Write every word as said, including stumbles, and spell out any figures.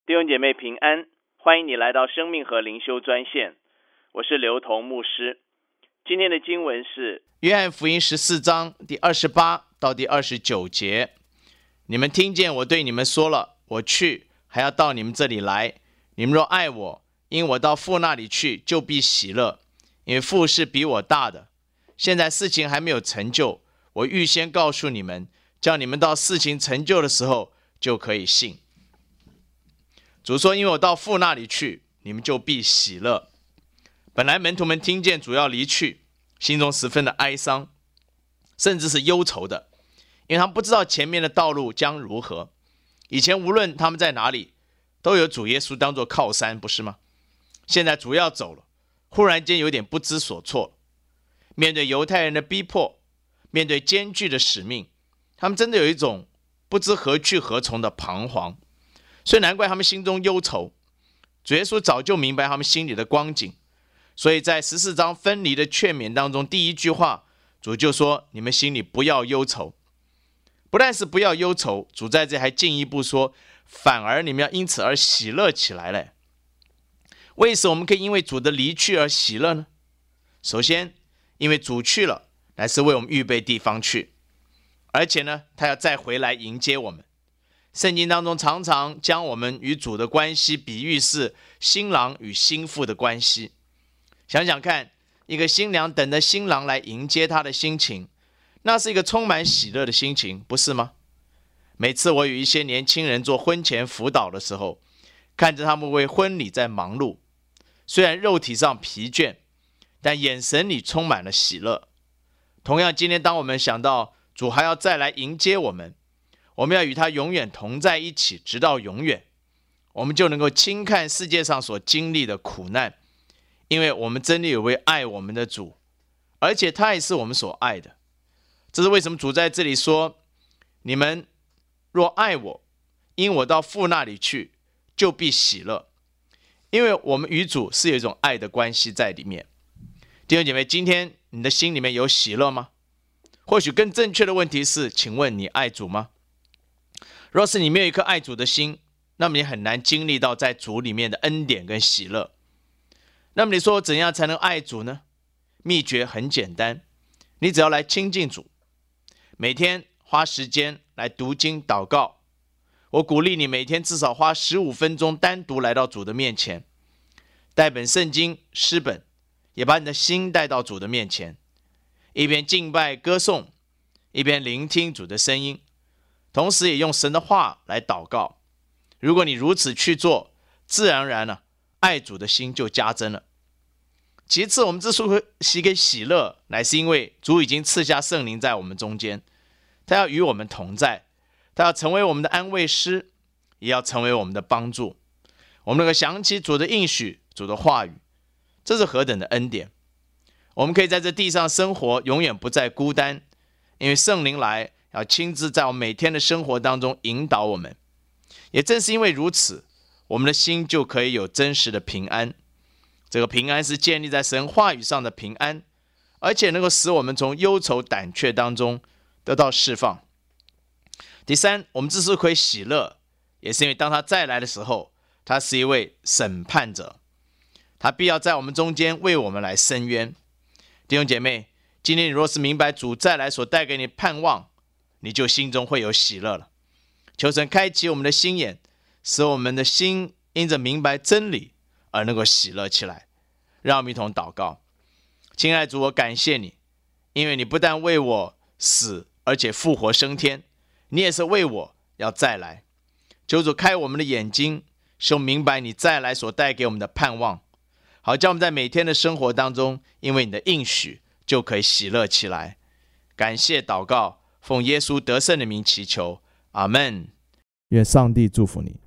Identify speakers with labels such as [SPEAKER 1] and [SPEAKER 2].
[SPEAKER 1] 弟兄姐妹平安，欢迎你来到生命和灵修专线，我是刘同牧师。今天的经文是
[SPEAKER 2] 约翰福音十四章第二十八到第二十九节。你们听见我对你们说了，我去，还要到你们这里来。你们若爱我，因我到父那里去，就必喜乐，因为父是比我大的。现在事情还没有成就，我预先告诉你们，叫你们到事情成就的时候就可以信。主说，因为我到父那里去，你们就必喜乐。本来门徒们听见主要离去，心中十分的哀伤，甚至是忧愁的，因为他们不知道前面的道路将如何。以前无论他们在哪里，都有主耶稣当作靠山，不是吗？现在主要走了，忽然间有点不知所措。面对犹太人的逼迫，面对艰巨的使命，他们真的有一种不知何去何从的彷徨。所以难怪他们心中忧愁。主耶稣早就明白他们心里的光景，所以在十四章分离的劝勉当中，第一句话主就说，你们心里不要忧愁。不但是不要忧愁，主在这还进一步说，反而你们要因此而喜乐起来了。为什么我们可以因为主的离去而喜乐呢？首先，因为主去了，乃是为我们预备地方去，而且呢，他要再回来迎接我们。圣经当中常常将我们与主的关系比喻是新郎与新妇的关系。想想看，一个新娘等着新郎来迎接她的心情，那是一个充满喜乐的心情，不是吗？每次我与一些年轻人做婚前辅导的时候，看着他们为婚礼在忙碌，虽然肉体上疲倦，但眼神里充满了喜乐。同样，今天当我们想到主还要再来迎接我们，我们要与他永远同在一起，直到永远，我们就能够轻看世界上所经历的苦难，因为我们真的有位爱我们的主，而且他也是我们所爱的。这是为什么主在这里说，你们若爱我，因我到父那里去，就必喜乐。因为我们与主是有一种爱的关系在里面。弟兄姐妹，今天你的心里面有喜乐吗？或许更正确的问题是，请问你爱主吗？若是你没有一颗爱主的心，那么你很难经历到在主里面的恩典跟喜乐。那么你说怎样才能爱主呢？秘诀很简单，你只要来亲近主，每天花时间来读经祷告。我鼓励你每天至少花十五分钟单独来到主的面前，带本圣经诗本，也把你的心带到主的面前，一边敬拜歌颂，一边聆听主的声音，同时也用神的话来祷告。如果你如此去做，自然而然呢、啊，爱主的心就加增了。其次，我们之所以可以喜乐，乃是因为主已经赐下圣灵在我们中间，他要与我们同在，他要成为我们的安慰师，也要成为我们的帮助。我们能够想起主的应许，主的话语，这是何等的恩典！我们可以在这地上生活，永远不再孤单，因为圣灵来要亲自在我们每天的生活当中引导我们。也正是因为如此，我们的心就可以有真实的平安。这个平安是建立在神话语上的平安，而且能够使我们从忧愁胆怯当中得到释放。第三，我们之所以可以喜乐，也是因为当他再来的时候，他是一位审判者，他必要在我们中间为我们来伸冤。弟兄姐妹，今天你若是明白主再来所带给你盼望，你就心中会有喜乐了。求神开启我们的心眼，使我们的心因着明白真理而能够喜乐起来。让我们一同祷告。亲爱的主，我感谢你，因为你不但为我死，而且复活升天，你也是为我要再来。求主开我们的眼睛，使我们明白你再来所带给我们的盼望，好叫我们在每天的生活当中，因为你的应许就可以喜乐起来。感谢祷告，奉耶稣得胜的名祈求，阿们。
[SPEAKER 3] 愿上帝祝福你。